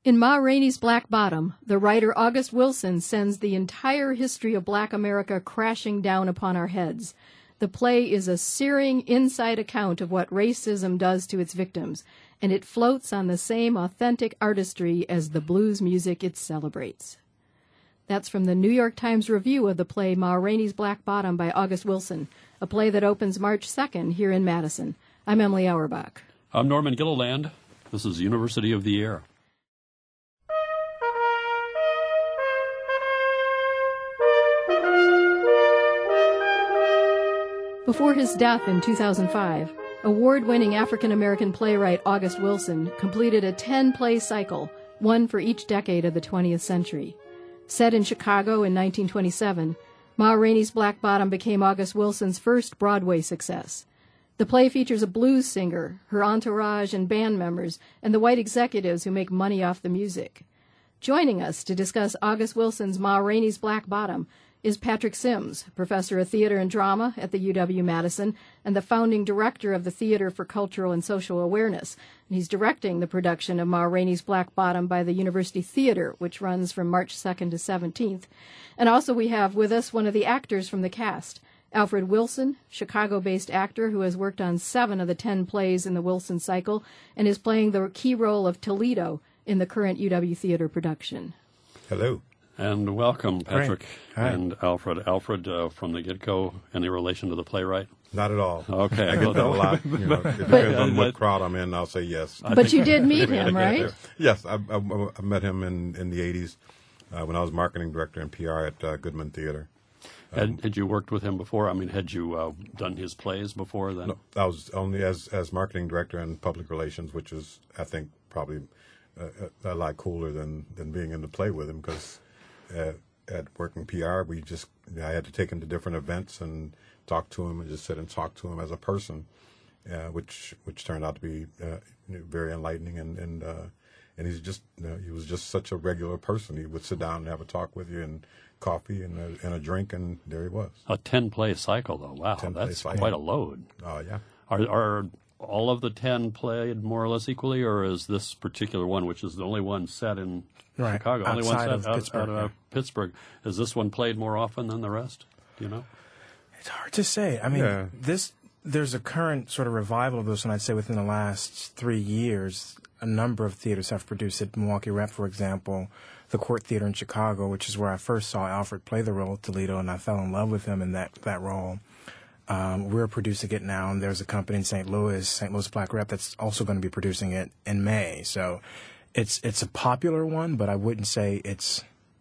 In Ma Rainey's Black Bottom, the writer August Wilson sends the entire history of Black America crashing down upon our heads. The play is a searing inside account of what racism does to its victims, and it floats on the same authentic artistry as the blues music it celebrates. That's from the New York Times review of the play Ma Rainey's Black Bottom by August Wilson, a play that opens March 2nd here in Madison. I'm Emily Auerbach. I'm Norman Gilliland. This is University of the Air. Before his death in 2005, award-winning African-American playwright August Wilson completed a 10-play cycle, one for each decade of the 20th century. Set in Chicago in 1927, Ma Rainey's Black Bottom became August Wilson's first Broadway success. The play features a blues singer, her entourage and band members, and the white executives who make money off the music. Joining us to discuss August Wilson's Ma Rainey's Black Bottom is Patrick Sims, professor of theater and drama at the UW-Madison and the founding director of the Theater for Cultural and Social Awareness. And he's directing the production of Ma Rainey's Black Bottom by the University Theater, which runs from March 2nd to 17th. And also we have with us one of the actors from the cast, Alfred Wilson, Chicago-based actor who has worked on 7 of the 10 plays in the Wilson cycle and is playing the key role of Toledo in the current UW Theater production. Hello. And welcome, Patrick Hi. and Alfred. Alfred, from the get-go, any relation to the playwright? Not at all. Okay. I get that a lot. It depends on what crowd I'm in, I'll say yes. But you did meet him, right? Yes, I met him in the 80s when I was marketing director and PR at Goodman Theater. Had you worked with him before? I mean, had you done his plays before then? No, I was only as marketing director and public relations, which is, I think, probably a lot cooler than being in the play with him because at working PR, I had to take him to different events and talk to him and just sit and talk to him as a person, which turned out to be very enlightening and he's just he was just such a regular person. He would sit down and have a talk with you and coffee and a drink, and there he was. A 10-play cycle, though. Wow, that's quite a load. Oh yeah. Are all of the 10 played more or less equally, or is this particular one, which is the only one set in Chicago, only one set out of Pittsburgh, is this one played more often than the rest? Do you know? It's hard to say. I mean, there's a current sort of revival of this, and I'd say within the last 3 years, a number of theaters have produced it. Milwaukee Rep, for example, the Court Theater in Chicago, which is where I first saw Alfred play the role of Toledo, and I fell in love with him in that role. We're producing it now, and there's a company in St. Louis Black Rep, that's also going to be producing it in May. So it's a popular one, but I wouldn't say it's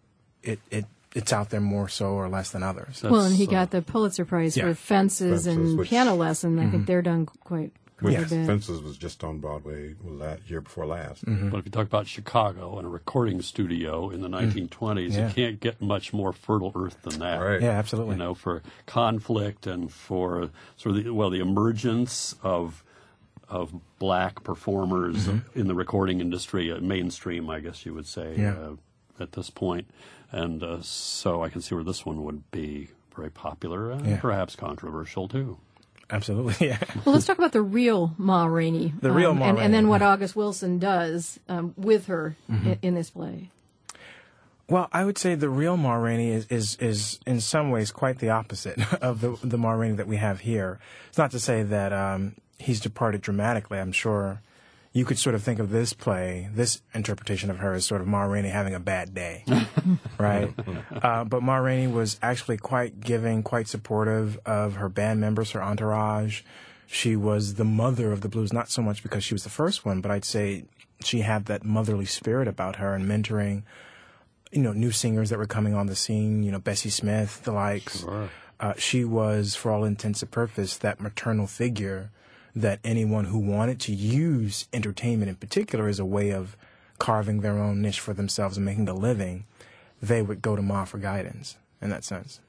out there more so or less than others. Well, and he got the Pulitzer Prize for Fences and Piano Lesson. I think they're done quite a bit. Fences was just on Broadway year before last. Mm-hmm. But if you talk about Chicago and a recording studio in the 1920s, you can't get much more fertile earth than that. Right. Yeah, absolutely. You know, for conflict and for sort of the emergence of black performers in the recording industry, mainstream, I guess you would say, at this point. And so I can see where this one would be very popular and perhaps controversial, too. Absolutely, yeah. Well, let's talk about the real Ma Rainey. The real Ma Rainey. And then what August Wilson does with her in this play. Well, I would say the real Ma Rainey is in some ways quite the opposite of the Ma Rainey that we have here. It's not to say that he's departed dramatically. I'm sure you could sort of think of this play, this interpretation of her as sort of Ma Rainey having a bad day, right? But Ma Rainey was actually quite giving, quite supportive of her band members, her entourage. She was the mother of the blues, not so much because she was the first one, but I'd say she had that motherly spirit about her and mentoring, new singers that were coming on the scene, Bessie Smith, the likes. Sure. She was, for all intents and purposes, that maternal figure that anyone who wanted to use entertainment in particular as a way of carving their own niche for themselves and making a living, they would go to Ma for guidance in that sense.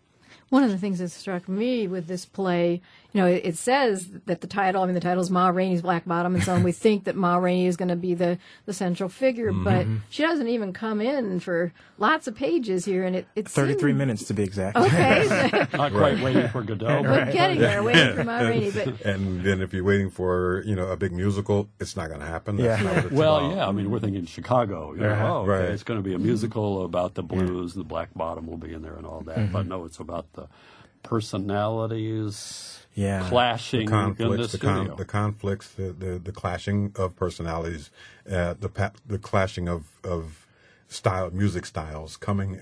One of the things that struck me with this play, it says that the title is Ma Rainey's Black Bottom, and so on. We think that Ma Rainey is going to be the central figure, but she doesn't even come in for lots of pages here, and it 33 minutes to be exact. Okay. Not quite waiting for Godot. But getting there, waiting for Ma Rainey. But And then if you're waiting for, a big musical, it's not going to happen. That's not what it's Well, about. yeah, I mean, we're thinking Chicago. Okay, Right. it's going to be a musical about the blues, the Black Bottom will be in there and all that. But no, it's about the personalities clashing in the studio. The conflicts, the clashing of personalities, the clashing of music styles coming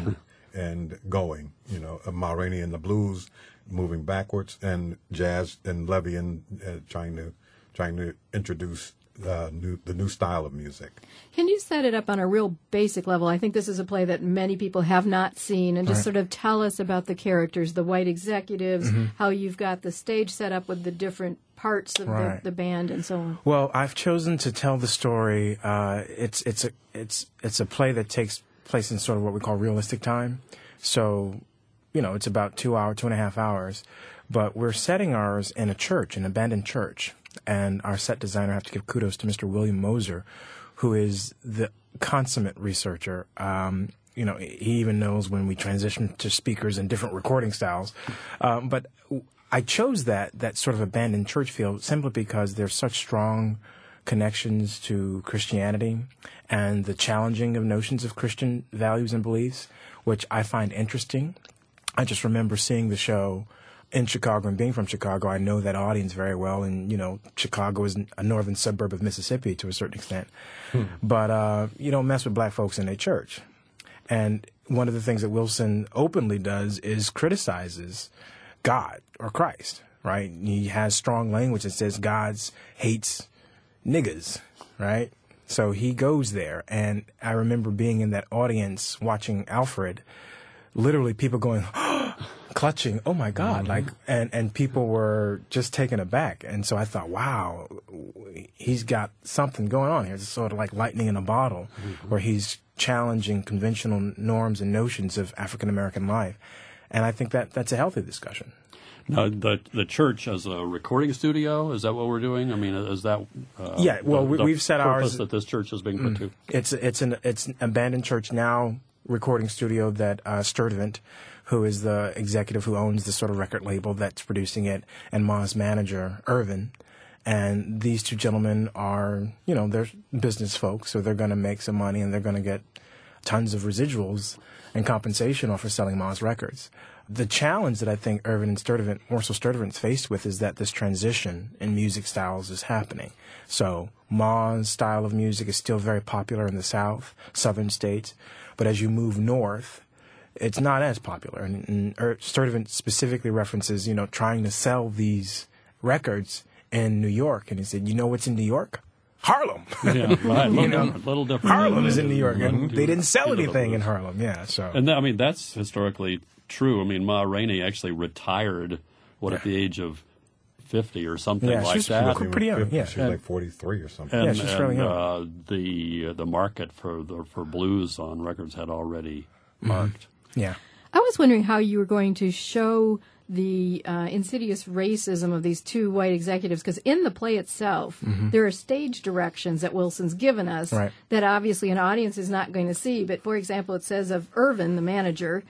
and going. Ma Rainey and the blues moving backwards, and jazz and Levy and trying to introduce the new style of music. can you set it up on a real basic level? I think this is a play that many people have not seen, and just sort of tell us about the characters, the white executives, how you've got the stage set up with the different parts of the band, and so on. Well, I've chosen to tell the story. It's a play that takes place in sort of what we call realistic time. So, it's about 2.5 hours, but we're setting ours in a church, an abandoned church. And our set designer, I have to give kudos to Mr. William Moser, who is the consummate researcher. He even knows when we transition to speakers and different recording styles. But I chose that sort of abandoned church feel simply because there's such strong connections to Christianity and the challenging of notions of Christian values and beliefs, which I find interesting. I just remember seeing the show in Chicago, and being from Chicago, I know that audience very well. And, Chicago is a northern suburb of Mississippi to a certain extent. But you don't mess with black folks in a church. And one of the things that Wilson openly does is criticizes God or Christ, right? He has strong language that says God hates niggas, right? So he goes there. And I remember being in that audience watching Alfred, literally people going, clutching, oh my God, and people were just taken aback. And so I thought, wow, he's got something going on here. It's sort of like lightning in a bottle, where he's challenging conventional norms and notions of African American life. And I think that's a healthy discussion. Now, the church as a recording studio, is that what we're doing? I mean, is that we've set ours that this church is being put to? It's an abandoned church now recording studio that Sturdivant, who is the executive who owns the sort of record label that's producing it, and Ma's manager, Irvin. And these two gentlemen are, they're business folks, so they're going to make some money and they're going to get tons of residuals and compensation off of selling Ma's records. The challenge that I think Irvin and Sturdivant, more so Sturdivant's faced with, is that this transition in music styles is happening. So Ma's style of music is still very popular in the South, southern states, but as you move north, it's not as popular. And Sturdivant specifically references, trying to sell these records in New York. And he said, what's in New York? Harlem. Yeah, right. Little different. Harlem is in New York, and they didn't sell anything in Harlem. Yeah, so. And that's historically true. I mean, Ma Rainey actually retired, at the age of 50 or something like that. Pretty young. Yeah, she was like 43 or something. And, she's fairly young. The market for blues on records had already marked. Yeah. I was wondering how you were going to show the insidious racism of these two white executives, because in the play itself, there are stage directions that Wilson's given us that obviously an audience is not going to see. But, for example, it says of Irvin, the manager,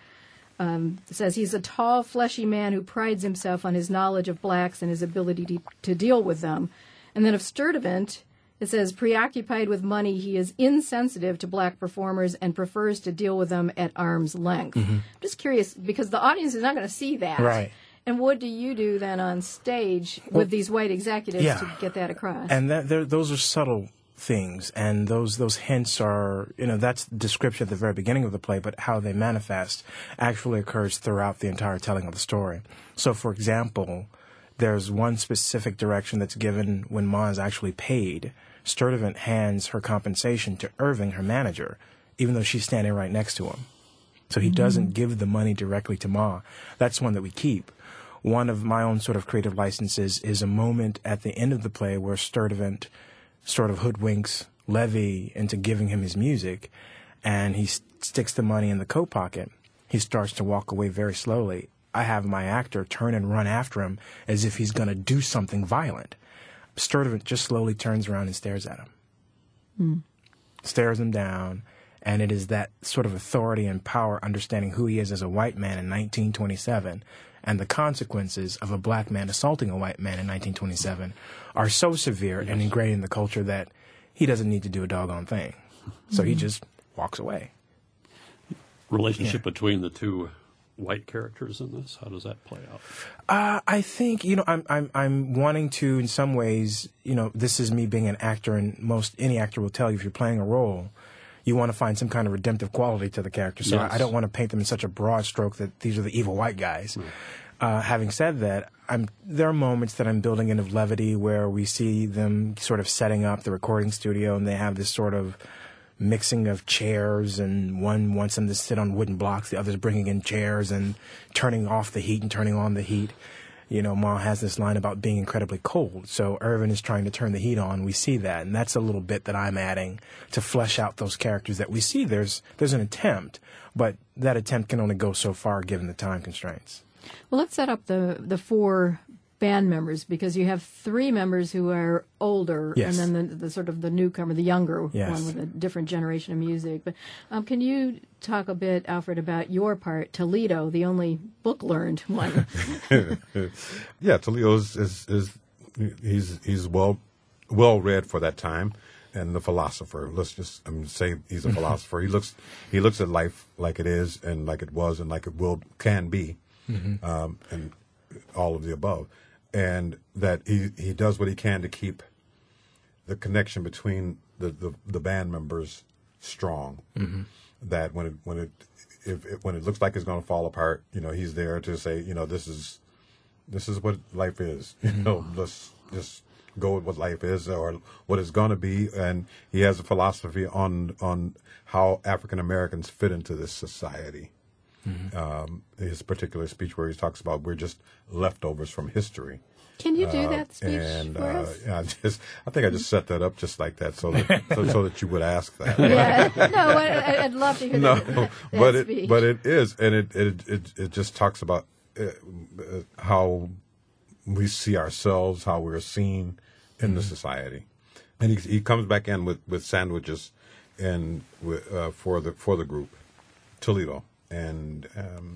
it says he's a tall, fleshy man who prides himself on his knowledge of blacks and his ability to deal with them. And then of Sturdivant, it says, preoccupied with money, he is insensitive to black performers and prefers to deal with them at arm's length. I'm just curious, because the audience is not going to see that. Right. And what do you do then on stage with these white executives to get that across? And those are subtle things, and those hints are, that's the description at the very beginning of the play, but how they manifest actually occurs throughout the entire telling of the story. So, for example, there's one specific direction that's given when Ma is actually paid. Sturdivant hands her compensation to Irving, her manager, even though she's standing right next to him. So he doesn't give the money directly to Ma. That's one that we keep. One of my own sort of creative licenses is a moment at the end of the play where Sturdivant sort of hoodwinks Levy into giving him his music, and he sticks the money in the coat pocket. He starts to walk away very slowly, I have my actor turn and run after him as if he's going to do something violent. Sturdivant just slowly turns around and stares at him. Stares him down, and it is that sort of authority and power, understanding who he is as a white man in 1927, and the consequences of a black man assaulting a white man in 1927 are so severe and ingrained in the culture that he doesn't need to do a doggone thing. So he just walks away. Relationship between the two white characters in this, how does that play out? I think, I'm wanting to, in some ways, this is me being an actor, and any actor will tell you if you're playing a role, you want to find some kind of redemptive quality to the character. So yes. I don't want to paint them in such a broad stroke that these are the evil white guys. Having said that, there are moments that I'm building in of levity where we see them sort of setting up the recording studio, and they have this sort of mixing of chairs, and one wants them to sit on wooden blocks, the other's bringing in chairs and turning off the heat and turning on the heat. Ma has this line about being incredibly cold, so Irvin is trying to turn the heat on. We see that, and that's a little bit that I'm adding to flesh out those characters that we see. There's an attempt, but that attempt can only go so far given the time constraints. Well, let's set up the four band members, because you have three members who are older, yes. and then the sort of the newcomer, the younger yes. one with a different generation of music. But can you talk a bit, Alfred, about your part, Toledo, the only book-learned one? Yeah, Toledo he's well read for that time, and the philosopher. Let's just say he's a philosopher. He looks at life like it is, and like it was, and like it can be, and all of the above. And that he does what he can to keep the connection between the band members strong. That when it looks like it's going to fall apart, he's there to say, this is what life is. Let's just go with what life is, or what it's going to be. And he has a philosophy on how African Americans fit into this society. His particular speech where he talks about we're just leftovers from history. Can you do that speech for us? I think I just set that up just like that so that you would ask that. Yeah, no, I'd love to hear that speech. But it is, and it just talks about how we see ourselves, how we're seen in the society, and he comes back in with sandwiches, and for the group, Toledo. And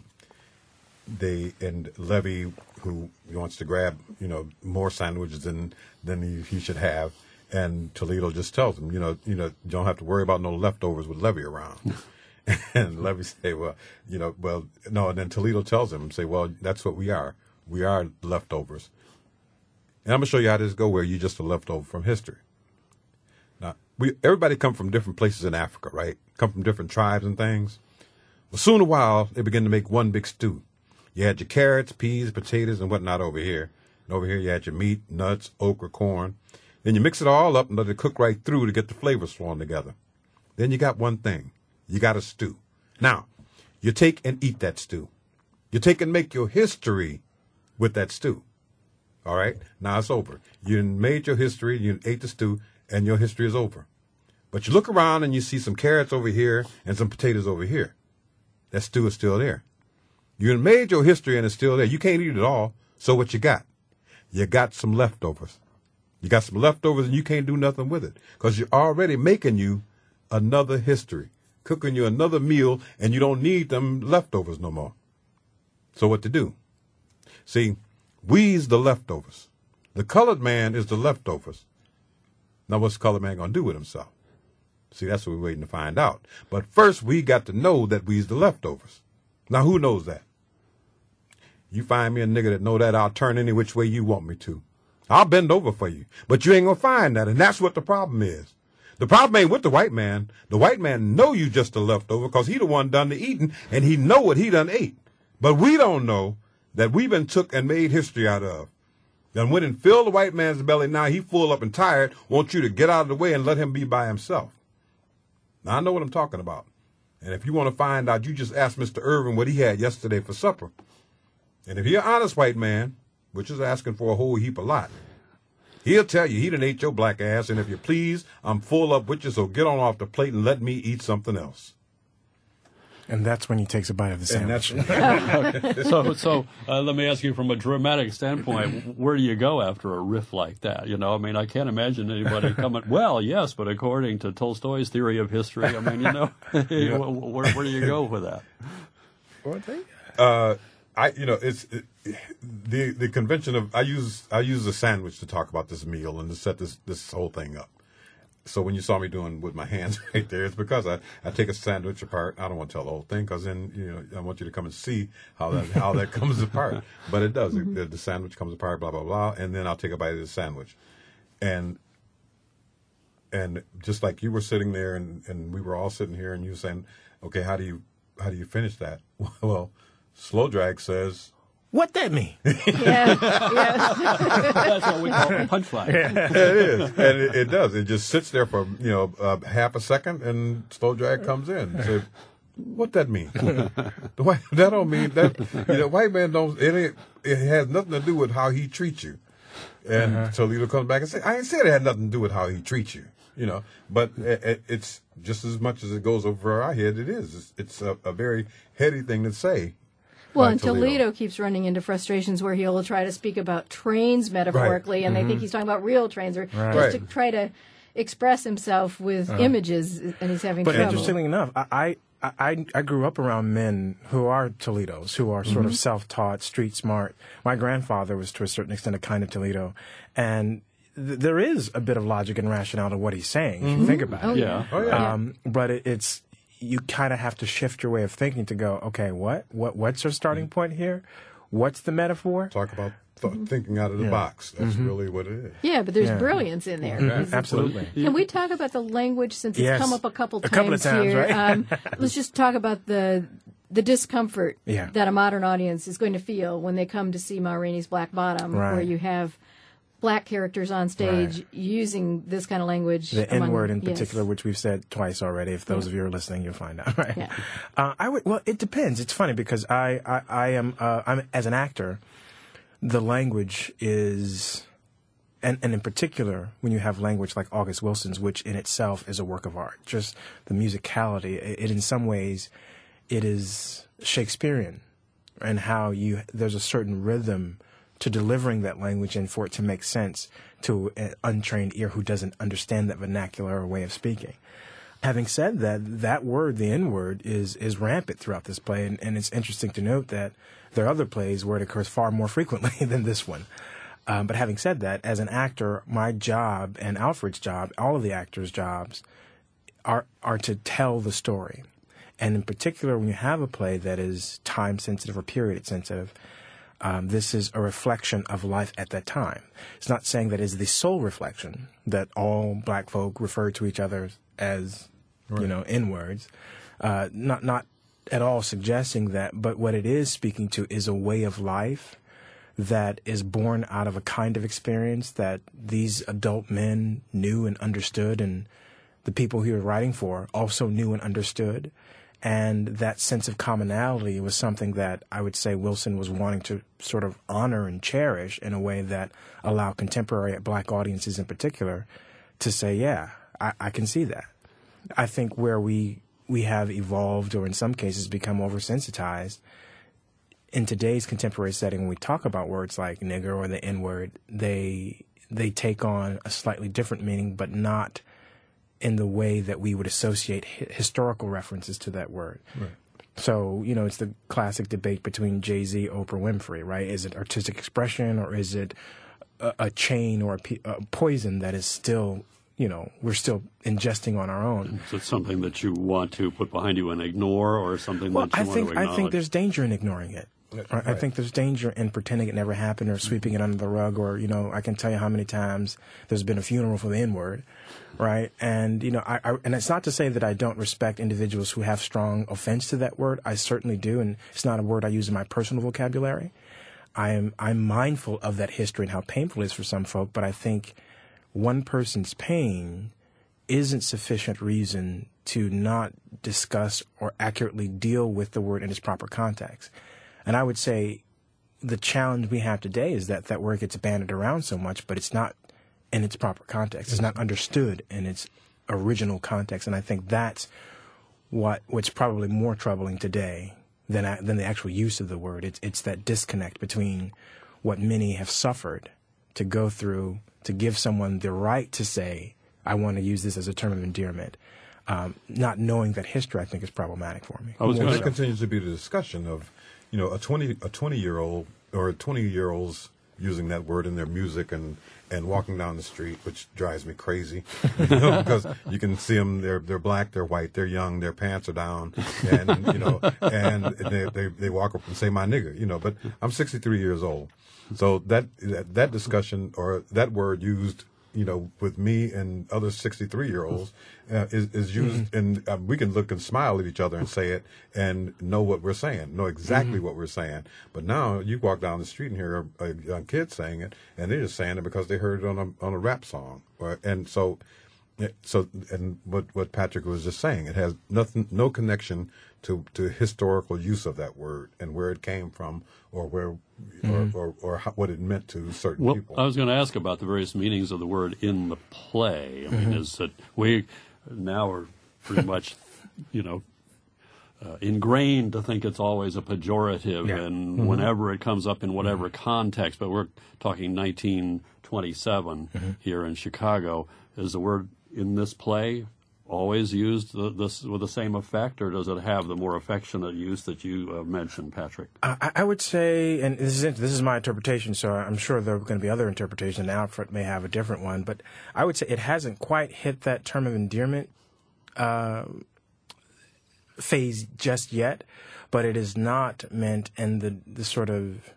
Levy, who wants to grab more sandwiches than he should have, and Toledo just tells him, you don't have to worry about no leftovers with Levy around. And Levy say, well, no. And then Toledo tells him, say, well, that's what we are. We are leftovers. And I'm gonna show you how this go, where you're just a leftover from history. Now, everybody come from different places in Africa, right? Come from different tribes and things. Well, soon a while, they begin to make one big stew. You had your carrots, peas, potatoes, and whatnot over here. And over here, you had your meat, nuts, okra, corn. Then you mix it all up and let it cook right through to get the flavors flowing together. Then you got one thing. You got a stew. Now, you take and eat that stew. You take and make your history with that stew. All right? Now it's over. You made your history, you ate the stew, and your history is over. But you look around and you see some carrots over here and some potatoes over here. That stew is still there. You made your history and it's still there. You can't eat it all. So what you got? You got some leftovers. You got some leftovers and you can't do nothing with it because you're already making you another history, cooking you another meal, and you don't need them leftovers no more. So what to do? See, we's the leftovers. The colored man is the leftovers. Now what's the colored man going to do with himself? See, that's what we're waiting to find out. But first, we got to know that we's the leftovers. Now, who knows that? You find me a nigga that know that, I'll turn any which way you want me to. I'll bend over for you. But you ain't going to find that, and that's what the problem is. The problem ain't with the white man. The white man know you just a leftover because he the one done the eating, and he know what he done ate. But we don't know that we been took and made history out of. Then went and filled the white man's belly. Now he full up and tired, want you to get out of the way and let him be by himself. Now, I know what I'm talking about. And if you want to find out, you just ask Mr. Irvin what he had yesterday for supper. And if you're an honest white man, which is asking for a whole heap of lot, he'll tell you he done ate your black ass, and if you please, I'm full up with you, so get on off the plate and let me eat something else. And that's when he takes a bite of the sandwich. So let me ask you, from a dramatic standpoint, where do you go after a riff like that? You know, I mean, I can't imagine anybody coming, well, yes, but according to Tolstoy's theory of history, I mean, you know, where do you go with that? The convention of I use a sandwich to talk about this meal and to set this whole thing up. So when you saw me doing with my hands right there, it's because I take a sandwich apart. I don't want to tell the whole thing, because then I want you to come and see how that comes apart. But it does. Mm-hmm. The sandwich comes apart, blah blah blah, and then I'll take a bite of the sandwich, and just like you were sitting there, and we were all sitting here, and you were saying, okay, how do you finish that? Well, Slow Drag says, what that mean? Yeah. That's what we call a punchline. It is, and it does. It just sits there for half a second, and Slow Drag comes in and says, what that mean? That don't mean that. White man don't. It has nothing to do with how he treats you. And Toledo comes back and says, I ain't said it had nothing to do with how he treats you. But it's just as much as it goes over our head. It is. It's a very heady thing to say. Well, and Toledo keeps running into frustrations where he'll try to speak about trains metaphorically, and they think he's talking about real trains, or just to try to express himself with images, and he's having trouble. But interestingly enough, I grew up around men who are Toledos, who are sort of self-taught, street smart. My grandfather was, to a certain extent, a kind of Toledo, and there is a bit of logic and rationale to what he's saying, if you think about it. Yeah. But it's you kind of have to shift your way of thinking to go, okay, what's our starting point here? What's the metaphor? Talk about thinking out of the box. That's really what it is. Yeah, but there's brilliance in there. Absolutely. Can we talk about the language, since it's come up a couple of times here? Right? Let's just talk about the discomfort that a modern audience is going to feel when they come to see Ma Rainey's Black Bottom, where you have black characters on stage using this kind of language. The N-word in particular, which we've said twice already. If those of you are listening, you'll find out. Right? Yeah. Well, it depends. It's funny because I'm as an actor, the language is, and in particular, when you have language like August Wilson's, which in itself is a work of art, just the musicality, it in some ways, it is Shakespearean, and how there's a certain rhythm to delivering that language and for it to make sense to an untrained ear who doesn't understand that vernacular or way of speaking. Having said that word, the N-word, is rampant throughout this play, and it's interesting to note that there are other plays where it occurs far more frequently than this one. But having said that, as an actor, my job and Alfred's job, all of the actors' jobs, are to tell the story. And in particular, when you have a play that is time-sensitive or period-sensitive, this is a reflection of life at that time. It's not saying that it's the sole reflection, that all black folk refer to each other as, N-words. Not at all suggesting that, but what it is speaking to is a way of life that is born out of a kind of experience that these adult men knew and understood, and the people he was writing for also knew and understood. And that sense of commonality was something that I would say Wilson was wanting to sort of honor and cherish in a way that allowed contemporary black audiences in particular to say, yeah, I can see that. I think where we have evolved, or in some cases become oversensitized, in today's contemporary setting, when we talk about words like nigger or the N-word, they take on a slightly different meaning, but not in the way that we would associate historical references to that word. Right. So, it's the classic debate between Jay-Z, Oprah Winfrey, right? Is it artistic expression, or is it a chain or a poison that is still, we're still ingesting on our own? Is it something that you want to put behind you and ignore, or something that you want to acknowledge? I think there's danger in ignoring it. Right. I think there's danger in pretending it never happened, or sweeping it under the rug, or, I can tell you how many times there's been a funeral for the N-word, right? And, and it's not to say that I don't respect individuals who have strong offense to that word. I certainly do, and it's not a word I use in my personal vocabulary. I'm mindful of that history and how painful it is for some folk, but I think one person's pain isn't sufficient reason to not discuss or accurately deal with the word in its proper context. And I would say the challenge we have today is that word gets banded around so much, but it's not in its proper context. It's not understood in its original context. And I think that's what's probably more troubling today than the actual use of the word. It's that disconnect between what many have suffered to go through to give someone the right to say, I want to use this as a term of endearment, not knowing that history, I think, is problematic for me. That continues to be the discussion of, a 20-year-old or 20-year-olds using that word in their music and walking down the street, which drives me crazy, because you can see them. They're black, they're white, they're young, their pants are down, and and they walk up and say "my nigger," But I'm 63 years old, so that discussion or that word used, with me and other 63-year-olds is used, and we can look and smile at each other and say it and know what we're saying, know exactly what we're saying. But now you walk down the street and hear a young kid saying it, and they're just saying it because they heard it on a rap song. And what Patrick was just saying, it has no connection to historical use of that word and where it came from, or where or what it meant to certain people. I was going to ask about the various meanings of the word in the play. I mean, is that we now are pretty much, ingrained to think it's always a pejorative, and whenever it comes up in whatever context, but we're talking 1927 here in Chicago, is the word in this play always used this with the same effect, or does it have the more affectionate use that you mentioned, Patrick? I would say, and this is my interpretation, so I'm sure there are going to be other interpretations, and Alfred may have a different one, but I would say it hasn't quite hit that term of endearment phase just yet, but it is not meant in the sort of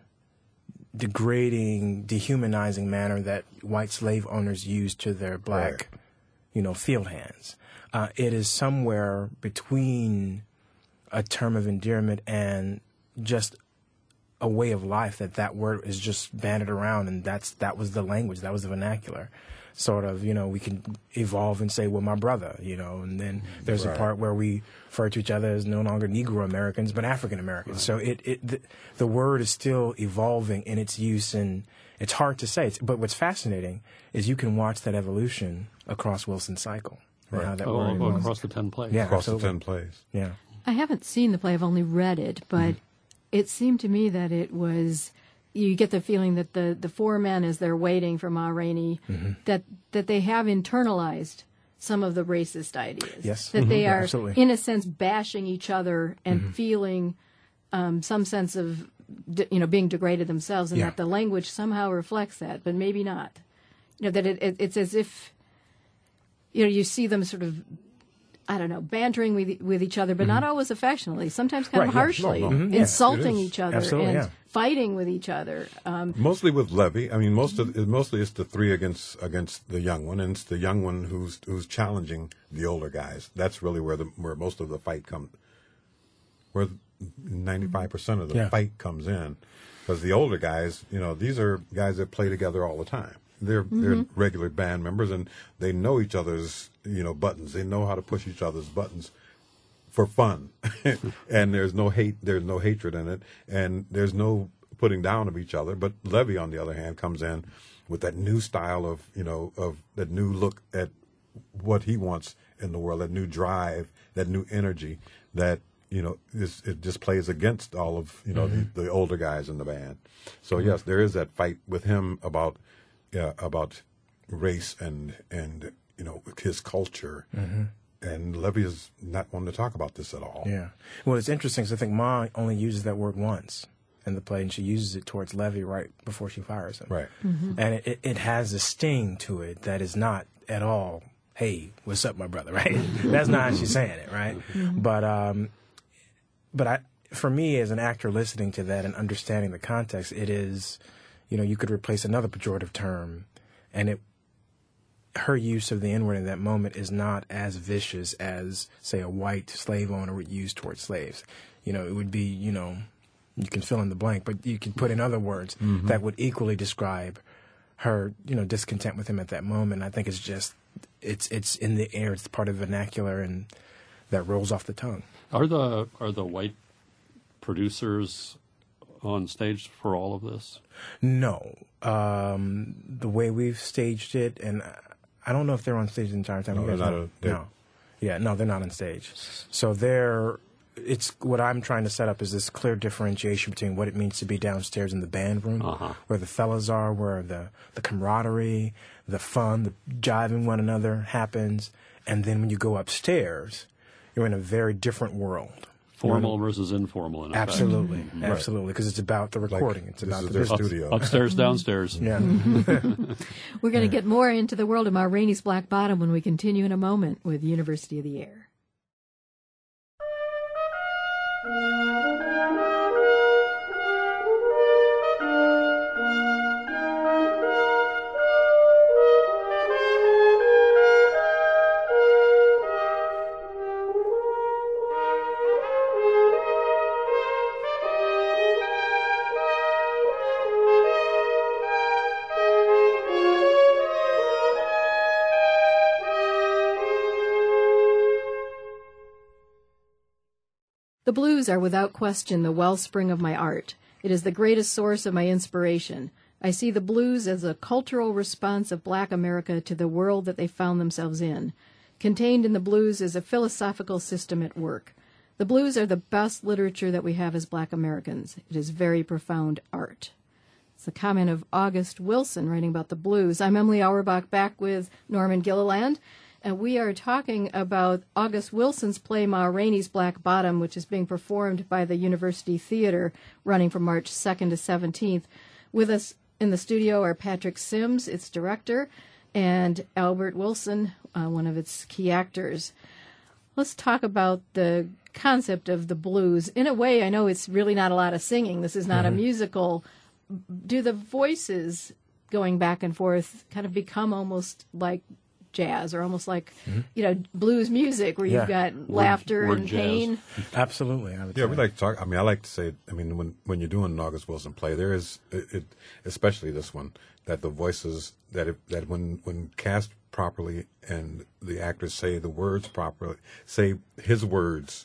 degrading, dehumanizing manner that white slave owners used to their black, field hands. It is somewhere between a term of endearment and just a way of life that word is just banded around, and that was the language, that was the vernacular. Sort of, we can evolve and say, well, my brother, and then there's a part where we refer to each other as no longer Negro Americans, but African Americans. So the word is still evolving in its use, and it's hard to say. But what's fascinating is you can watch that evolution across Wilson's cycle. Right. How that word across the 10 plays. Yeah, across the 10 plays. Yeah. I haven't seen the play. I've only read it, but it seemed to me that it was. You get the feeling that the four men, as they're waiting for Ma Rainey, that they have internalized some of the racist ideas. Yes. That they are, absolutely. in a sense, bashing each other and feeling some sense of, being degraded themselves, and that the language somehow reflects that, but maybe not. That it's as if, you see them sort of, I don't know, bantering with each other, but not always affectionately. Sometimes kind of harshly, insulting each other and fighting with each other. Mostly with Levy. I mean, mostly it's the three against the young one, and it's the young one who's challenging the older guys. That's really where most of the fight comes. Where 95% of the fight comes in, because the older guys, these are guys that play together all the time. They're regular band members, and they know each other's buttons. They know how to push each other's buttons for fun, and there's no hate. There's no hatred in it, and there's no putting down of each other. But Levy, on the other hand, comes in with that new style of that new look at what he wants in the world, that new drive, that new energy that it just plays against all of the older guys in the band. So yes, there is that fight with him about race and his culture, and Levy is not one to talk about this at all. Yeah, well, it's interesting because I think Ma only uses that word once in the play, and she uses it towards Levy right before she fires him. Right, and it has a sting to it that is not at all, "Hey, what's up, my brother?" Right? That's not how she's saying it, right? But for me, as an actor listening to that and understanding the context, it is. You could replace another pejorative term, and her use of the N-word in that moment is not as vicious as, say, a white slave owner would use towards slaves. It would be, you can fill in the blank, but you can put in other words that would equally describe her, discontent with him at that moment. I think it's just, it's in the air. It's part of the vernacular, and that rolls off the tongue. Are the white producers on stage for all of this? No. The way we've staged it, and I don't know if they're on stage the entire time. No, Yeah, no, they're not on stage. So it's what I'm trying to set up is this clear differentiation between what it means to be downstairs in the band room, where the fellas are, where the camaraderie, the fun, the jiving one another happens, and then when you go upstairs, you're in a very different world. Formal versus informal, in effect. Absolutely, absolutely, because it's about the recording. It's about the studio. Upstairs, downstairs. Yeah. We're going to get more into the world of Ma Rainey's Black Bottom when we continue in a moment with University of the Air. The blues are without question the wellspring of my art. It is the greatest source of my inspiration. I see the blues as a cultural response of Black America to the world that they found themselves in. Contained in the blues is a philosophical system at work. The blues are the best literature that we have as Black Americans. It is very profound art. It's the comment of August Wilson writing about the blues. I'm Emily Auerbach, back with Norman Gilliland. And we are talking about August Wilson's play Ma Rainey's Black Bottom, which is being performed by the University Theater, running from March 2nd to 17th. With us in the studio are Patrick Sims, its director, and Albert Wilson, one of its key actors. Let's talk about the concept of the blues. In a way, I know it's really not a lot of singing. This is not a musical. Do the voices going back and forth kind of become almost like jazz, or almost like blues music, where you've got laughter and pain? Absolutely, I would say. We like to talk. I mean, I like to say. I mean, when you're doing an August Wilson play, there is, especially this one, that the voices that when cast properly and the actors say the words properly, say his words.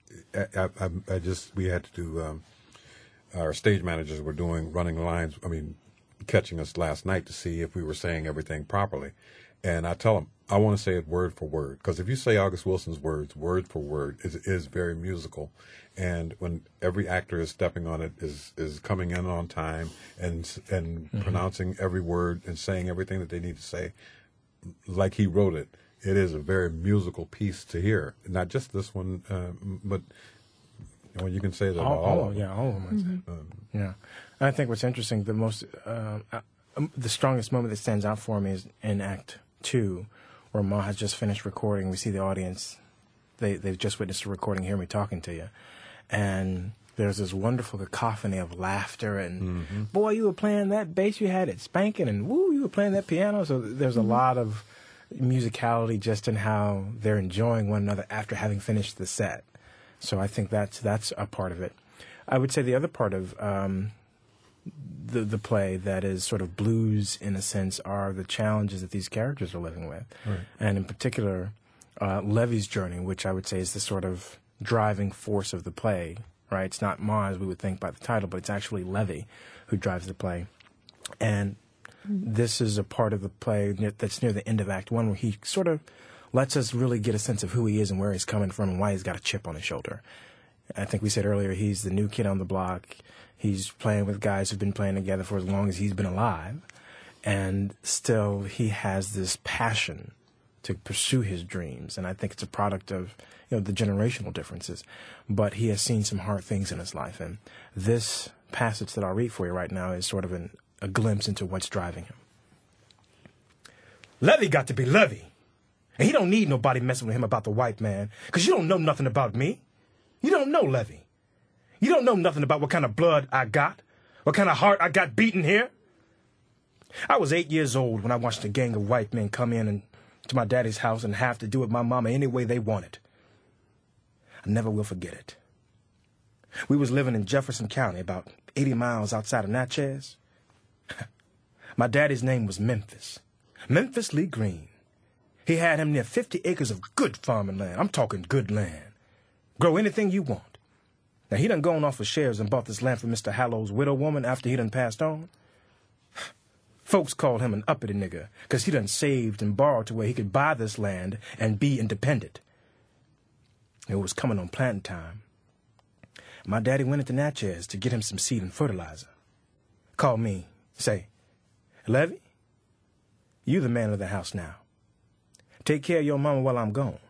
We had to do. Our stage managers were running lines. I mean, catching us last night to see if we were saying everything properly. And I tell them, I want to say it word for word, because if you say August Wilson's words word for word, it is very musical. And when every actor is stepping on it, is coming in on time and pronouncing every word and saying everything that they need to say, like he wrote it, it is a very musical piece to hear. Not just this one, but you can say that all of them. Yeah, all of them. Yeah, and I think what's interesting, the strongest moment that stands out for me is in Act 2, where Ma has just finished recording. We see the audience. They've just witnessed a recording, hear me talking to you. And there's this wonderful cacophony of laughter and, boy, you were playing that bass, you had it spanking, and woo, you were playing that piano. So there's a lot of musicality just in how they're enjoying one another after having finished the set. So I think that's a part of it. I would say the other part of the play that is sort of blues in a sense are the challenges that these characters are living with. Right. And in particular, Levy's journey, which I would say is the sort of driving force of the play, right? It's not Ma, as we would think by the title, but it's actually Levy who drives the play. And this is a part of the play that's near the end of Act 1, where he sort of lets us really get a sense of who he is and where he's coming from and why he's got a chip on his shoulder. I think we said earlier, he's the new kid on the block. He's playing with guys who've been playing together for as long as he's been alive. And still, he has this passion to pursue his dreams. And I think it's a product of, the generational differences. But he has seen some hard things in his life. And this passage that I'll read for you right now is sort of a glimpse into what's driving him. Levy got to be Levy. And he don't need nobody messing with him about the white man, because you don't know nothing about me. You don't know Levy. You don't know nothing about what kind of blood I got, what kind of heart I got beating here. I was 8 years old when I watched a gang of white men come in to my daddy's house and have to do with my mama any way they wanted. I never will forget it. We was living in Jefferson County, about 80 miles outside of Natchez. My daddy's name was Memphis. Memphis Lee Green. He had him near 50 acres of good farming land. I'm talking good land. Grow anything you want. Now, he done gone off of shares and bought this land from Mr. Hallow's widow woman after he done passed on. Folks called him an uppity nigger, because he done saved and borrowed to where he could buy this land and be independent. It was coming on planting time. My daddy went into Natchez to get him some seed and fertilizer. Called me, say, Levy, you the man of the house now. Take care of your mama while I'm gone.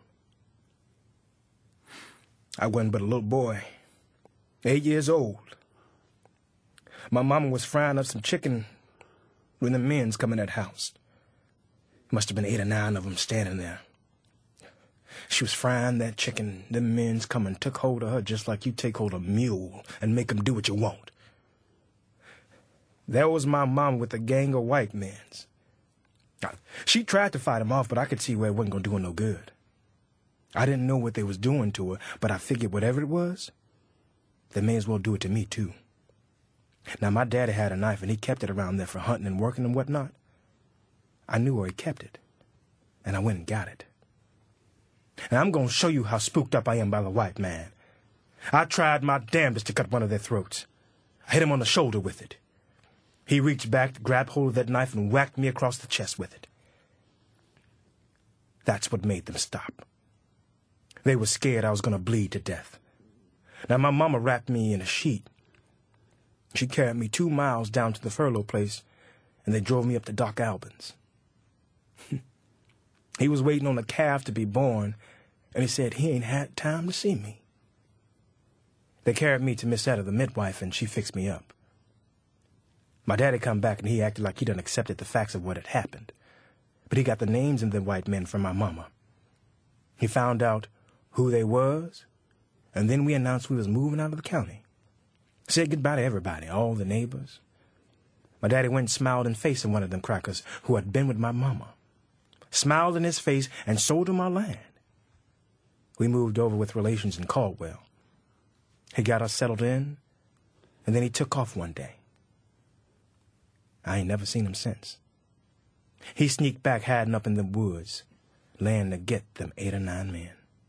I wasn't but a little boy, 8 years old. My mama was frying up some chicken when the men's come in that house. Must have been 8 or 9 of them standing there. She was frying that chicken. Them men's come and took hold of her just like you take hold of a mule and make them do what you want. There was my mama with a gang of white men's. She tried to fight them off, but I could see where it wasn't going to do her no good. I didn't know what they was doing to her, but I figured whatever it was, they may as well do it to me, too. Now, my daddy had a knife, and he kept it around there for hunting and working and whatnot. I knew where he kept it, and I went and got it. And I'm going to show you how spooked up I am by the white man. I tried my damnedest to cut one of their throats. I hit him on the shoulder with it. He reached back, grabbed hold of that knife, and whacked me across the chest with it. That's what made them stop. They were scared I was going to bleed to death. Now, my mama wrapped me in a sheet. She carried me 2 miles down to the furlough place, and they drove me up to Doc Albans. He was waiting on a calf to be born, and he said he ain't had time to see me. They carried me to Miss Etta, the midwife, and she fixed me up. My daddy come back, and he acted like he done accepted the facts of what had happened. But he got the names of the white men from my mama. He found out who they was, and then we announced we was moving out of the county. Said goodbye to everybody, all the neighbors. My daddy went and smiled in the face of one of them crackers who had been with my mama. Smiled in his face and sold him our land. We moved over with relations in Caldwell. He got us settled in, and then he took off one day. I ain't never seen him since. He sneaked back hiding up in the woods, laying to get them 8 or 9 men.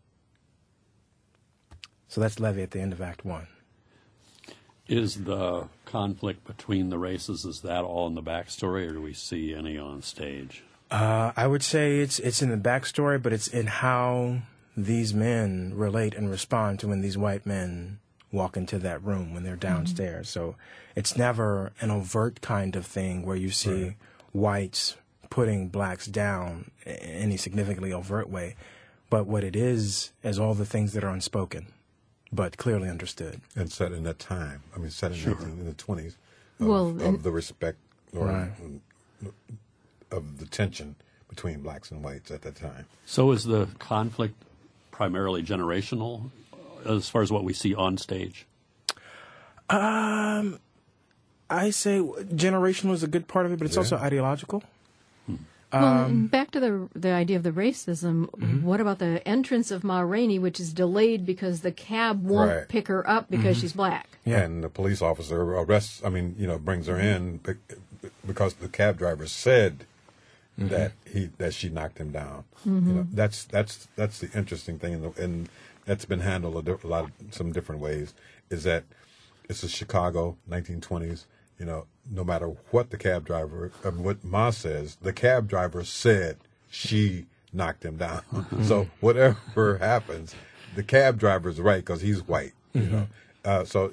So that's Levy at the end of Act 1. Is the conflict between the races, is that all in the backstory, or do we see any on stage? I would say it's in the backstory, but it's in how these men relate and respond to when these white men walk into that room when they're downstairs. Mm-hmm. So it's never an overt kind of thing where you see whites putting blacks down in any significantly overt way. But what it is all the things that are unspoken, but clearly understood. And set in that time. I mean, set in, in the 20s of the respect or of the tension between blacks and whites at that time. So is the conflict primarily generational as far as what we see on stage? I say generational is a good part of it, but it's also ideological. Well, back to the idea of the racism, what about the entrance of Ma Rainey, which is delayed because the cab won't pick her up because she's black? Yeah. And the police officer brings her in because the cab driver said that she knocked him down. That's the interesting thing, and that's been handled some different ways. Is that it's a Chicago 1920s. No matter what the cab driver, what Ma says, the cab driver said she knocked him down. So whatever happens, the cab driver's right because he's white. So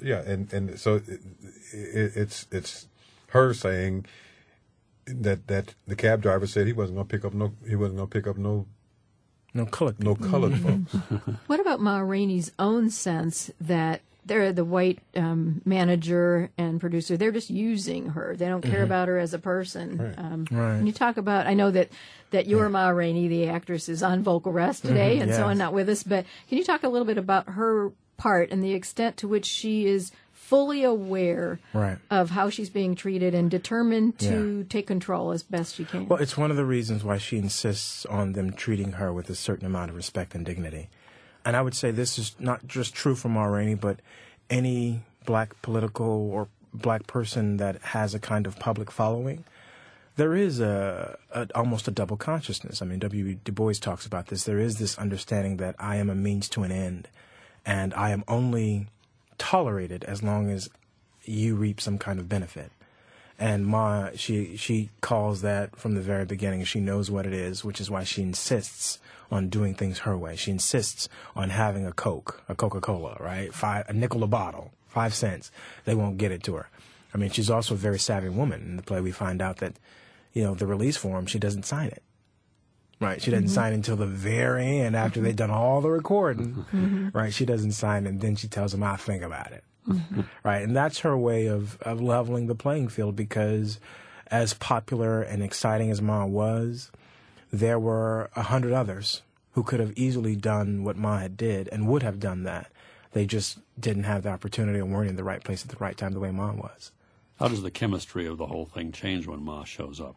it's her saying that the cab driver said he wasn't going to pick up no colored folks. What about Ma Rainey's own sense that they're the white manager and producer? They're just using her. They don't care about her as a person. Can you talk about? I know that your Ma Rainey, the actress, is on vocal rest today, and so on, not with us. But can you talk a little bit about her part and the extent to which she is fully aware of how she's being treated and determined to take control as best she can? Well, it's one of the reasons why she insists on them treating her with a certain amount of respect and dignity. And I would say this is not just true for Ma Rainey, but any black political or black person that has a kind of public following. There is almost a double consciousness. I mean, W. Du Bois talks about this. There is this understanding that I am a means to an end, and I am only tolerated as long as you reap some kind of benefit. And Ma, she calls that from the very beginning. She knows what it is, which is why she insists on doing things her way. She insists on having a Coke, a Coca-Cola, right? A nickel a bottle, 5 cents. They won't get it to her. I mean, she's also a very savvy woman. In the play, we find out that, the release form, she doesn't sign it. Right, she doesn't sign it until the very end after they've done all the recording. Right, she doesn't sign it, and then she tells them, "I'll think about it." Right, and that's her way of leveling the playing field, because as popular and exciting as Ma was, there were 100 others who could have easily done what Ma had did and would have done that. They just didn't have the opportunity or weren't in the right place at the right time the way Ma was. How does the chemistry of the whole thing change when Ma shows up?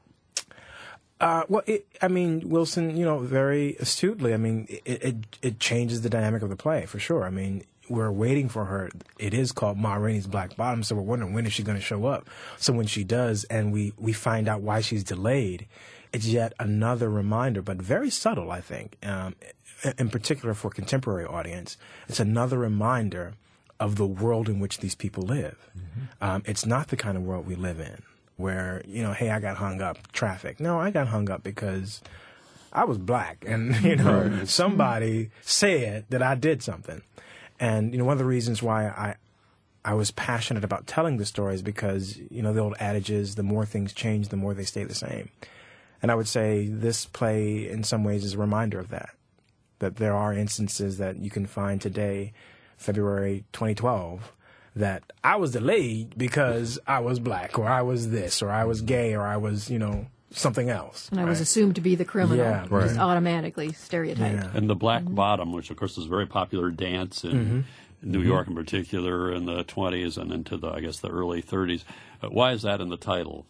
Wilson, very astutely, it changes the dynamic of the play, for sure. I mean, we're waiting for her. It is called Ma Rainey's Black Bottom, so we're wondering when is she going to show up. So when she does, and we find out why she's delayed, it's yet another reminder, but very subtle, I think, in particular for a contemporary audience. It's another reminder of the world in which these people live. It's not the kind of world we live in, where, hey, I got hung up, traffic. No, I got hung up because I was black, and, somebody said that I did something. And, one of the reasons why I was passionate about telling the story is because, the old adage is the more things change, the more they stay the same. And I would say this play, in some ways, is a reminder of that there are instances that you can find today, February 2012, that I was delayed because I was black, or I was this, or I was gay, or I was, something else. And I was assumed to be the criminal, right. Just automatically stereotyped. Yeah. And the Black Bottom, which of course is a very popular dance in New York in particular in the 20s and into the early 30s. Why is that in the title?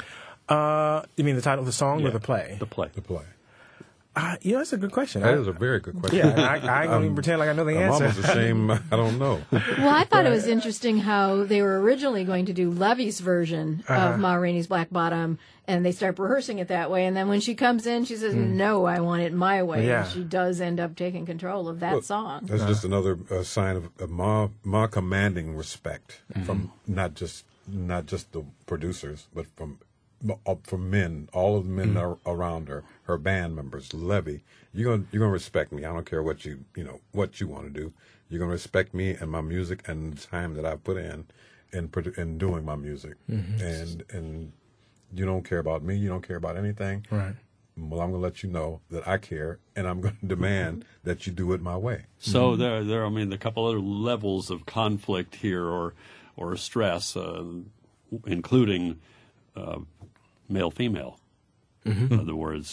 You mean the title of the song or the play? The play. The play. That's a good question. That is a very good question. Yeah, and I ain't going to even pretend like I know the I'm answer. almost ashamed. I don't know. Well, I thought it was interesting how they were originally going to do Levy's version of Ma Rainey's Black Bottom, and they start rehearsing it that way. And then when she comes in, she says, "No, I want it my way." Yeah. And she does end up taking control of that song. That's just another sign of Ma commanding respect from not just the producers, but from men, all of the men around her band members. Levy, you're gonna respect me. I don't care what you want to do. You're gonna respect me and my music and the time that I put in doing my music. And you don't care about me. You don't care about anything. Right. Well, I'm gonna let you know that I care, and I'm gonna demand that you do it my way. So there. A couple other levels of conflict here, or stress, including male-female. In other words,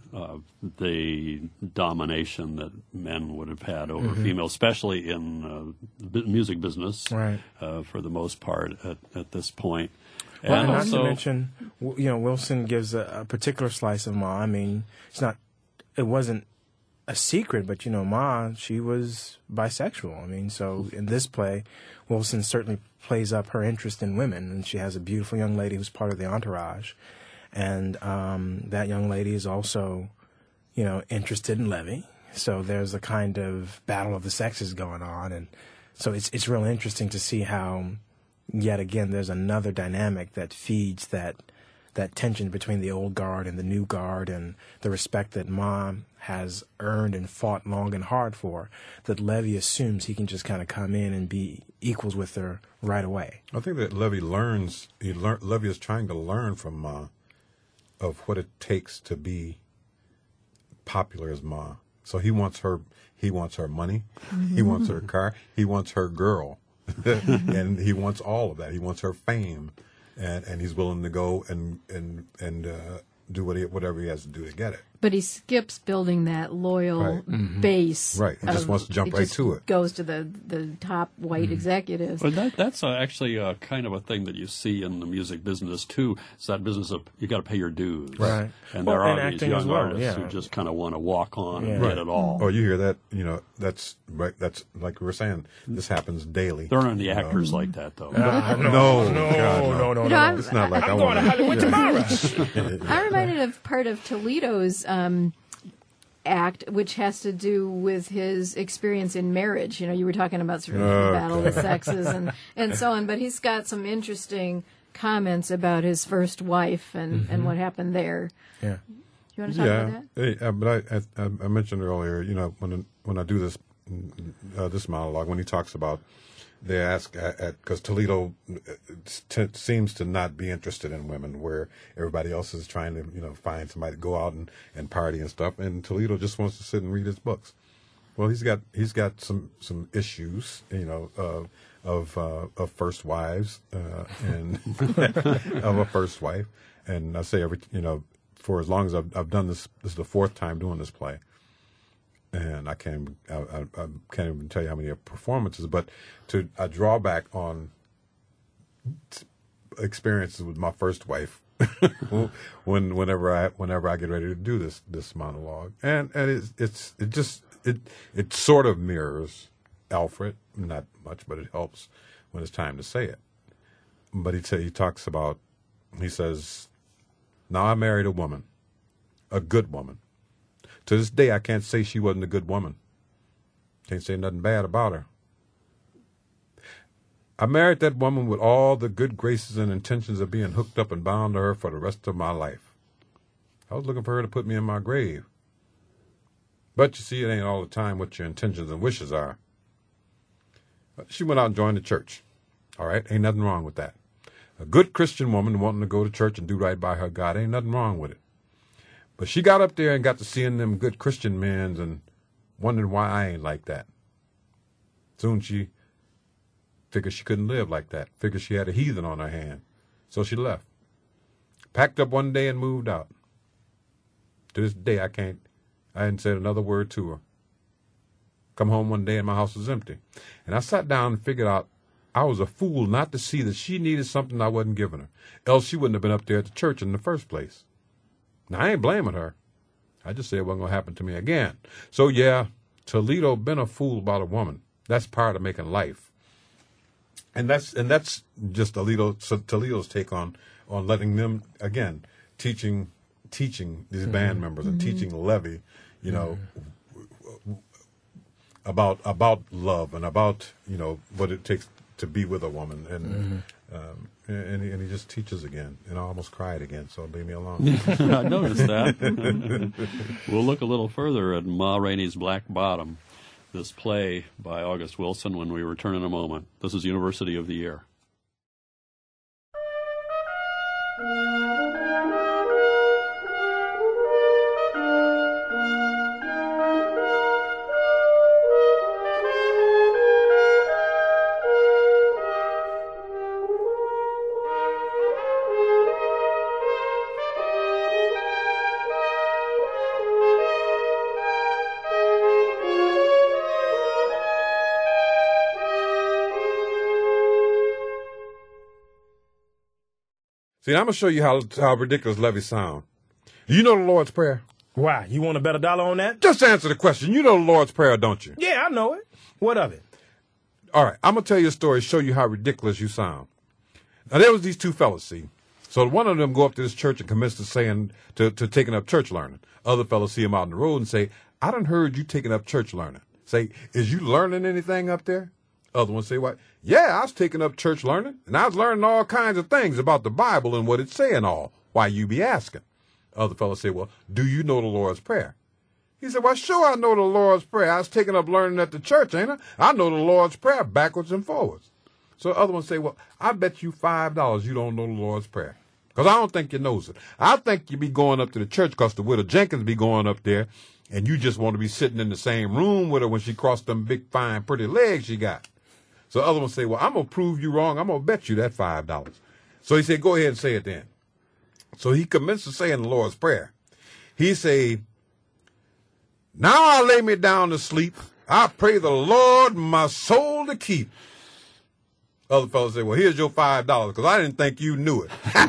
the domination that men would have had over females, especially in the music business, right. For the most part at this point. Well, and not also, to mention, Wilson gives a particular slice of Ma. I mean, it wasn't a secret, but, Ma, she was bisexual. I mean, so in this play, Wilson certainly plays up her interest in women, and she has a beautiful young lady who's part of the entourage. And that young lady is also, interested in Levy. So there's a kind of battle of the sexes going on. And so it's real interesting to see how, yet again, there's another dynamic that feeds that tension between the old guard and the new guard, and the respect that Ma has earned and fought long and hard for, that Levy assumes he can just kind of come in and be equals with her right away. I think that Levy Levy is trying to learn from Ma of what it takes to be popular as Ma. So he wants her money, he wants her car, he wants her girl, and he wants all of that. He wants her fame, and he's willing to go and do whatever he has to do to get it. But he skips building that loyal base. Right, he just wants to jump right to it. Goes to the top white executives. Well, that's actually kind of a thing that you see in the music business too. It's that business of you got to pay your dues, right? And there are these young well, artists who just kind of want to walk on and get it all. Oh, you hear that? That's right. That's like we were saying. This happens daily. There aren't any actors like that, though. No. It's not like I'm going to Hollywood tomorrow. I'm reminded of part of Toledo's act, which has to do with his experience in marriage. You were talking about sort of the battle of the sexes and so on, but he's got some interesting comments about his first wife and what happened there. Yeah. You want to talk about that? Yeah, but I mentioned earlier, when I do this this monologue, when he talks about, they ask, because Toledo seems to not be interested in women, where everybody else is trying to, find somebody to go out and party and stuff, and Toledo just wants to sit and read his books. Well, he's got some issues, of first wives, and of a first wife, and I say for as long as I've done this is the fourth time doing this play, and I can't even tell you how many performances. But I draw back on experiences with my first wife whenever I get ready to do this monologue, and it sort of mirrors Alfred, not much, but it helps when it's time to say it. But he talks about, he says, now I married a woman, a good woman. To this day, I can't say she wasn't a good woman. Can't say nothing bad about her. I married that woman with all the good graces and intentions of being hooked up and bound to her for the rest of my life. I was looking for her to put me in my grave. But you see, it ain't all the time what your intentions and wishes are. She went out and joined the church. All right, ain't nothing wrong with that. A good Christian woman wanting to go to church and do right by her God, ain't nothing wrong with it. But she got up there and got to seeing them good Christian men and wondering why I ain't like that. Soon she figured she couldn't live like that. Figured she had a heathen on her hand. So she left. Packed up one day and moved out. To this day, I hadn't said another word to her. Come home one day and my house was empty. And I sat down and figured out I was a fool not to see that she needed something I wasn't giving her. Else she wouldn't have been up there at the church in the first place. Now, I ain't blaming her. I just said it wasn't going to happen to me again. So, yeah, Toledo been a fool about a woman. That's part of making life. And that's just Toledo's take on letting them, again, teaching these band members and teaching Levy, about love and about, what it takes to be with a woman. And he just teaches again. And I almost cried again, so leave me alone. I noticed that. We'll look a little further at Ma Rainey's Black Bottom, this play by August Wilson, when we return in a moment. This is University of the Year. See, I'm going to show you how ridiculous Levy sound. You know the Lord's Prayer? Why? You want to bet $1 on that? Just answer the question. You know the Lord's Prayer, don't you? Yeah, I know it. What of it? All right, I'm going to tell you a story to show you how ridiculous you sound. Now, there was these two fellas, see. So one of them go up to this church and commits to taking up church learning. Other fellas see him out on the road and say, I done heard you taking up church learning. Say, is you learning anything up there? Other ones say, what? Yeah, I was taking up church learning, and I was learning all kinds of things about the Bible and what it's saying all. Why you be asking? Other fellows say, well, do you know the Lord's Prayer? He said, well, sure I know the Lord's Prayer. I was taking up learning at the church, ain't I? I know the Lord's Prayer backwards and forwards. So other ones say, well, I bet you $5 you don't know the Lord's Prayer. Because I don't think you knows it. I think you be going up to the church because the widow Jenkins be going up there, and you just want to be sitting in the same room with her when she crossed them big, fine, pretty legs she got. So other ones say, well, I'm going to prove you wrong. I'm going to bet you that $5. So he said, go ahead and say it then. So he commenced to saying the Lord's Prayer. He say, now I lay me down to sleep. I pray the Lord my soul to keep. Other fellows say, well, here's your $5 because I didn't think you knew it.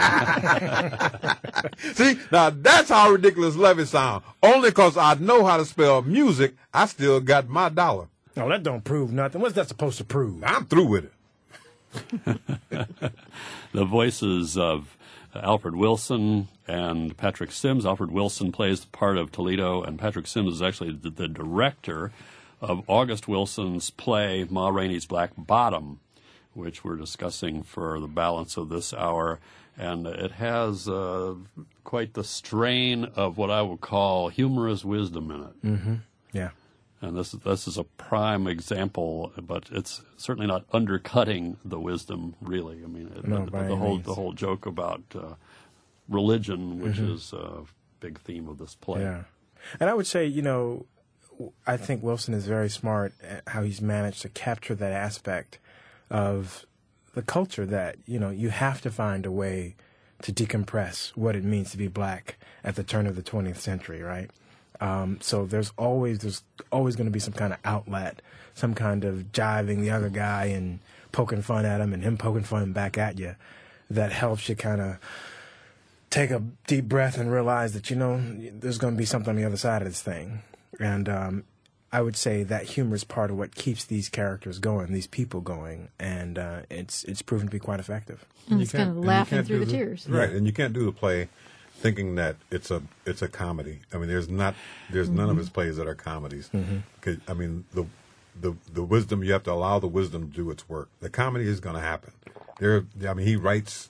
See, now that's how ridiculous Levy sound. Only because I know how to spell music, I still got my $1. No, that don't prove nothing. What's that supposed to prove? I'm through with it. The voices of Alfred Wilson and Patrick Sims. Alfred Wilson plays the part of Toledo, and Patrick Sims is actually the director of August Wilson's play, Ma Rainey's Black Bottom, which we're discussing for the balance of this hour. And it has quite the strain of what I would call humorous wisdom in it. Mm-hmm. Yeah. And this is a prime example, but it's certainly not undercutting the wisdom, really. I mean, the whole joke about religion, which is a big theme of this play. Yeah. And I would say, I think Wilson is very smart at how he's managed to capture that aspect of the culture that, you have to find a way to decompress what it means to be black at the turn of the 20th century, right? So there's always going to be some kind of outlet, some kind of jiving the other guy and poking fun at him and him poking fun back at you that helps you kind of take a deep breath and realize that, there's going to be something on the other side of this thing. And I would say that humor is part of what keeps these characters going, these people going, and it's proven to be quite effective. And it's kind of laughing through the tears. Right, and you can't do the play thinking that it's a comedy. I mean, there's none of his plays that are comedies. Mm-hmm. I mean, the wisdom, you have to allow the wisdom to do its work. The comedy is going to happen. He writes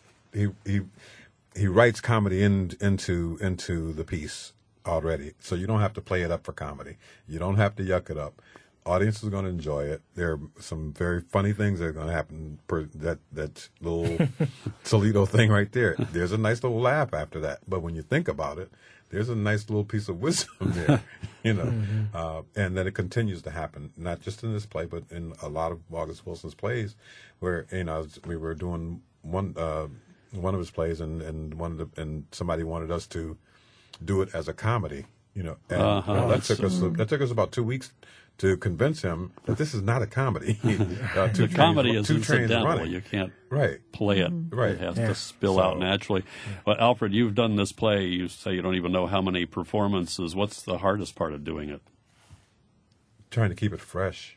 comedy into the piece already, so you don't have to play it up for comedy. You don't have to yuck it up. Audience is going to enjoy it. There are some very funny things that are going to happen. That little Toledo thing right there. There's a nice little laugh after that. But when you think about it, there's a nice little piece of wisdom there, and then it continues to happen, not just in this play, but in a lot of August Wilson's plays, where we were doing one of his plays, and somebody wanted us to do it as a comedy, and that took us about 2 weeks to convince him that this is not a comedy. The comedy is incidental. You can't play it. Right. It has to spill out naturally. But Alfred, you've done this play. You say you don't even know how many performances. What's the hardest part of doing it? Trying to keep it fresh.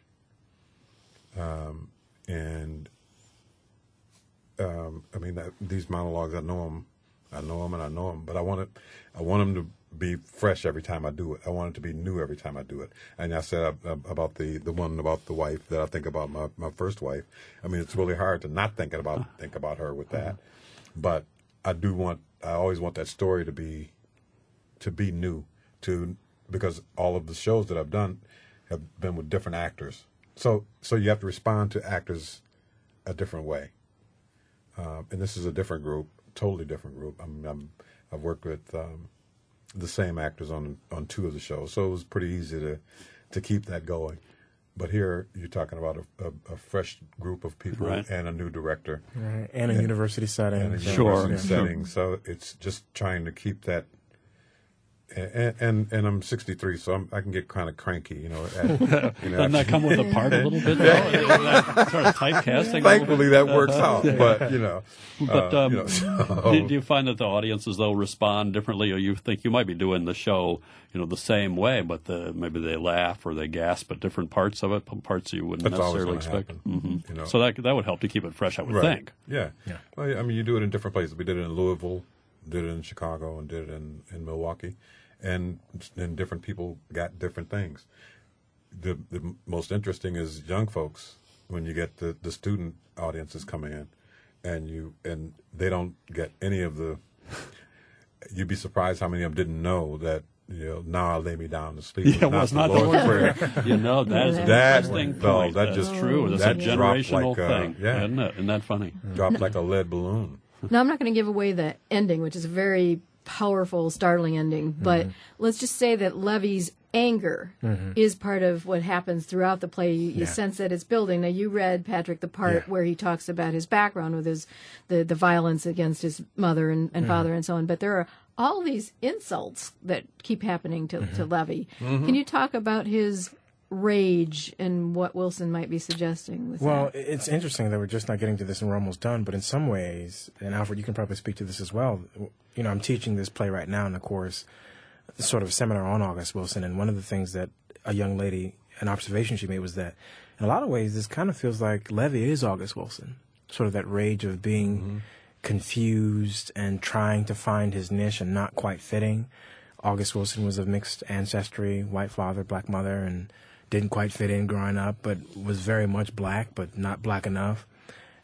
These monologues, I know them, but I want them to be fresh every time I do it. I want it to be new every time I do it. And I said about the one about the wife that I think about my first wife. I mean, it's really hard to not think about her with that. But I always want that story to be new, because all of the shows that I've done have been with different actors. So you have to respond to actors a different way. And this is a different group, totally different group. I've worked with the same actors on 2 of the shows, so it was pretty easy to keep that going. But here you're talking about a fresh group of people and a new director, and a university setting, setting. So it's just trying to keep that. And I'm 63, so I can get kind of cranky, Doesn't that come with a part a little bit? That sort of typecasting. Thankfully, that works out. But do you find that the audiences though respond differently, or you think you might be doing the show, the same way, but maybe they laugh or they gasp at different parts of it, parts you wouldn't necessarily expect. Mm-hmm. So that would help to keep it fresh, I would think. Yeah. Well, I mean, you do it in different places. We did it in Louisville, did it in Chicago, and did it in Milwaukee. And different people got different things. The most interesting is young folks, when you get the student audiences coming in, and they don't get any of the. You'd be surprised how many of them didn't know that. Now I lay me down to sleep. Yeah, well, it's not the Lord's Prayer. That is an interesting point. That's just true. That's a generational thing. Isn't it? Isn't that funny? Dropped like a lead balloon. Now, I'm not going to give away the ending, which is a very powerful, startling ending, but let's just say that Levy's anger is part of what happens throughout the play. You sense that it's building. Now, you read, Patrick, the part where he talks about his background with the violence against his mother and father and so on, but there are all these insults that keep happening to Levy. Can you talk about his rage and what Wilson might be suggesting with that? It's interesting that we're just not getting to this and we're almost done, but in some ways, and Alfred, you can probably speak to this as well, I'm teaching this play right now in a course, sort of a seminar on August Wilson, and one of the things that a young lady, an observation she made was that in a lot of ways this kind of feels like Levy is August Wilson, sort of that rage of being confused and trying to find his niche and not quite fitting. August Wilson was of mixed ancestry, white father, black mother, and didn't quite fit in growing up, but was very much black, but not black enough.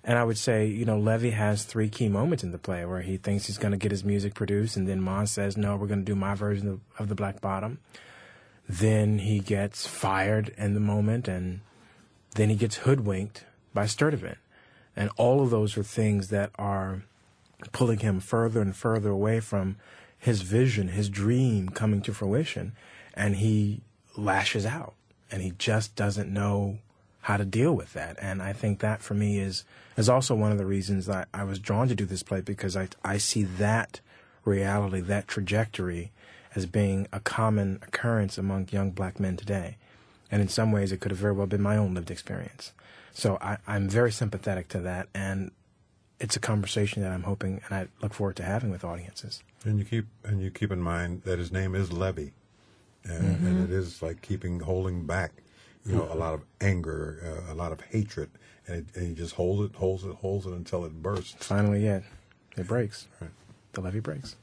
And I would say, Levy has 3 key moments in the play where he thinks he's going to get his music produced, and then Maz says, no, we're going to do my version of the Black Bottom. Then he gets fired in the moment, and then he gets hoodwinked by Sturtevant. And all of those are things that are pulling him further and further away from his vision, his dream coming to fruition. And he lashes out, and he just doesn't know how to deal with that. And I think that for me is also one of the reasons that I was drawn to do this play, because I see that reality, that trajectory as being a common occurrence among young black men today. And in some ways, it could have very well been my own lived experience. So I'm very sympathetic to that, and it's a conversation that I'm hoping and I look forward to having with audiences. And you keep in mind that his name is Levy, and it is like holding back, a lot of anger, a lot of hatred, and he just holds it until it bursts. Finally, it breaks. Right. The levee breaks.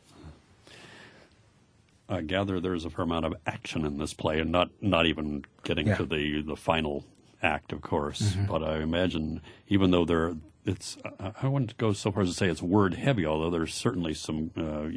I gather there's a fair amount of action in this play, and not even getting to the final act, of course. But I imagine, even though I wouldn't go so far as to say it's word heavy, although there's certainly some,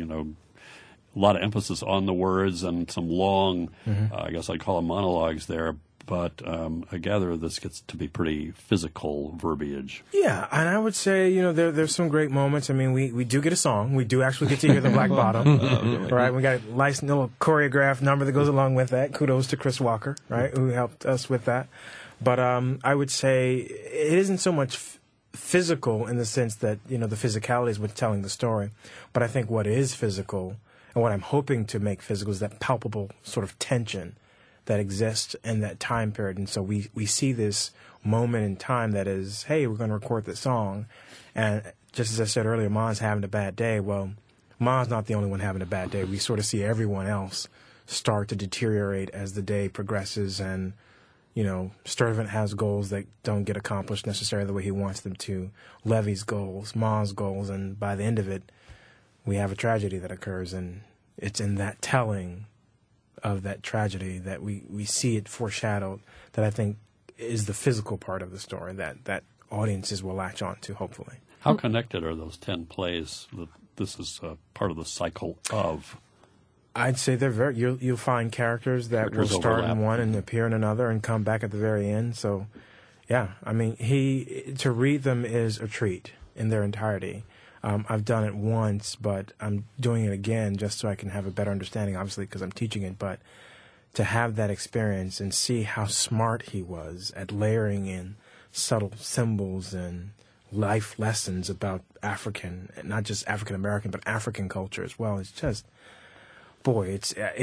a lot of emphasis on the words and some long, I guess I'd call them monologues there. But I gather this gets to be pretty physical verbiage. Yeah, and I would say, there's some great moments. I mean, we do get a song. We do actually get to hear the Black Bottom, right? We got a nice little choreographed number that goes along with that. Kudos to Chris Walker, right, who helped us with that. But I would say it isn't so much physical in the sense that, the physicality is what's telling the story. But I think what is physical and what I'm hoping to make physical is that palpable sort of tension that exists in that time period. And so we see this moment in time that is, hey, we're going to record the song. And just as I said earlier, Ma's having a bad day. Well, Ma's not the only one having a bad day. We sort of see everyone else start to deteriorate as the day progresses. And, Sturtevant has goals that don't get accomplished necessarily the way he wants them to. Levy's goals, Ma's goals. And by the end of it, we have a tragedy that occurs. And it's in that telling of that tragedy that we see it foreshadowed, that I think is the physical part of the story that audiences will latch on to, hopefully. How connected are those 10 plays that this is part of the cycle of? I'd say they're very. You'll find characters that will start overlap in one and appear in another and come back at the very end. So, yeah, I mean, to read them is a treat in their entirety. I've done it once, but I'm doing it again just so I can have a better understanding, obviously, because I'm teaching it. But to have that experience and see how smart he was at layering in subtle symbols and life lessons about African, not just African American, but African culture as well. It's just, boy,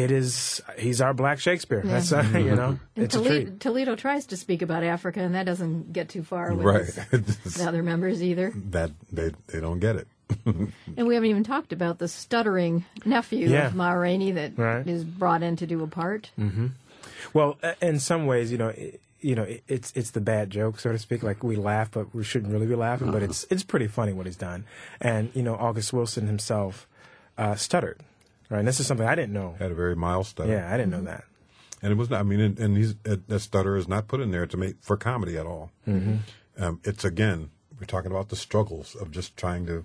he's our Black Shakespeare. Yeah. That's, it's a treat. Toledo tries to speak about Africa, and that doesn't get too far with the other members either. That they don't get it. And we haven't even talked about the stuttering nephew of Ma Rainey that is brought in to do a part. Mm-hmm. Well, in some ways, it's the bad joke, so to speak. Like, we laugh, but we shouldn't really be laughing. But it's pretty funny what he's done. And August Wilson himself stuttered. Right, and this is something I didn't know. Had a very mild stutter. Yeah, I didn't know that. And it was not. I mean, and that stutter is not put in there to make for comedy at all. Mm-hmm. It's, again, we're talking about the struggles of just trying to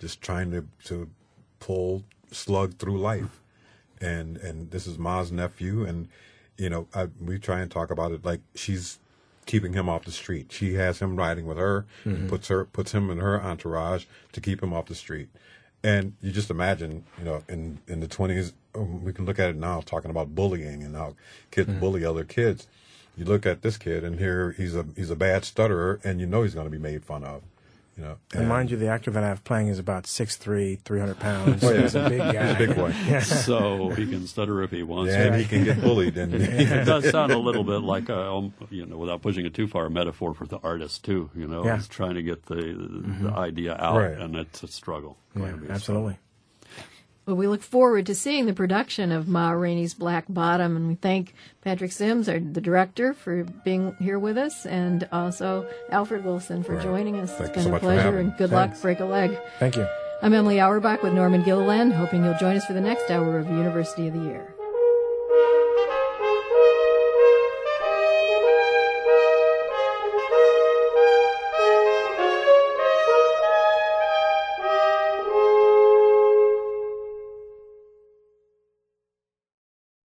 slug through life, and this is Ma's nephew, and we try and talk about it like she's keeping him off the street. She has him riding with her, and puts him in her entourage to keep him off the street. And you just imagine, in the 20s, we can look at it now, talking about bullying and how kids bully other kids. You look at this kid, and here he's a bad stutterer, and he's going to be made fun of. And mind you, the actor that I have playing is about 6'3", 300 pounds. Oh, yeah. He's a big guy. He's a big boy. Yeah. So he can stutter if he wants. Yeah, and he can get bullied. And it does sound a little bit like, without pushing it too far, a metaphor for the artist too. He's trying to get the idea out, and it's a struggle. Yeah, absolutely. Well, we look forward to seeing the production of Ma Rainey's Black Bottom, and we thank Patrick Sims, the director, for being here with us, and also Alfred Wilson for joining us. Thank it's been a pleasure, and good luck. Break a leg. Thank you. I'm Emily Auerbach with Norman Gilliland, hoping you'll join us for the next hour of University of the Year.